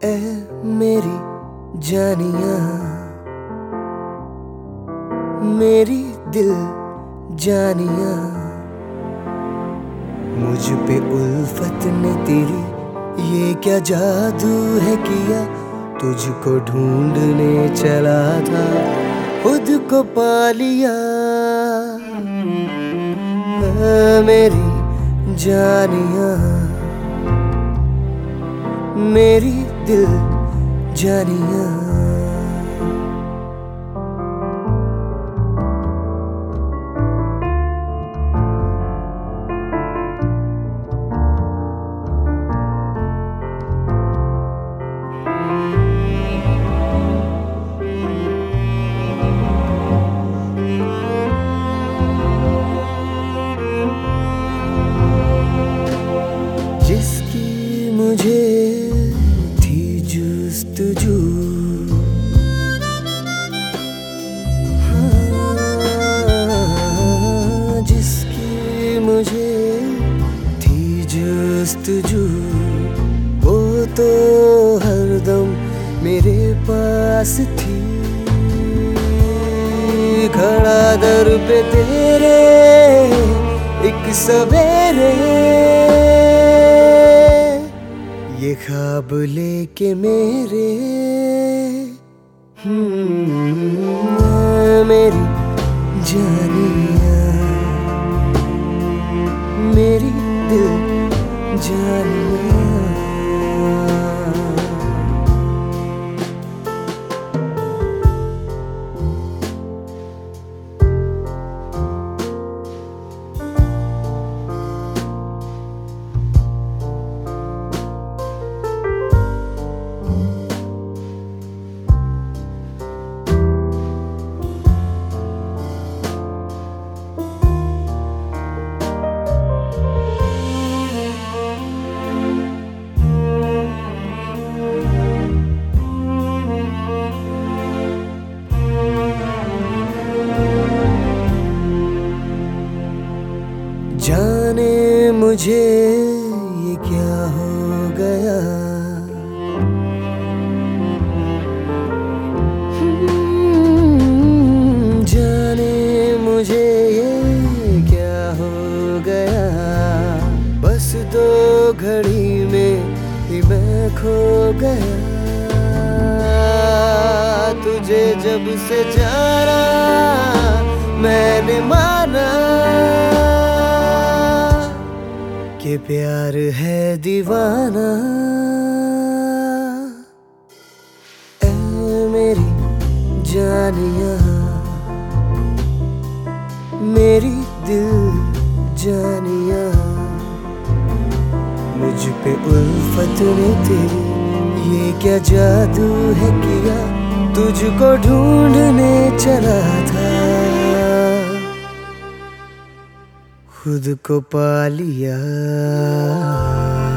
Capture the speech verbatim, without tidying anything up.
ए मेरी जानिया, मेरी दिल जानिया, मुझ पे उल्फत ने तेरी ये क्या जादू है किया। तुझको ढूंढने चला था, खुद को पा लिया। ए मेरी जानिया, मेरी दिल जानिया। जिसकी मुझे थी जुस्तजू, हाँ, जिसकी मुझे थी जुस्तजू, वो तो हरदम मेरे पास थी। खड़ा दर पे तेरे एक सवेरे, ये ख्वाब लेके मेरे हम्म मेरी जानिया, मेरी दिल जानिया। जाने मुझे ये क्या हो गया, जाने मुझे ये क्या हो गया। बस दो घड़ी में ही मैं खो गया। तुझे जब से जाना मैंने माना कि प्यार है दीवाना। ए मेरी जानिया, मेरी दिल जानिया, मुझ पे उल्फत ने तेरी ये क्या जादू है किया। तुझको ढूंढने चला था, खुद को पा लिया।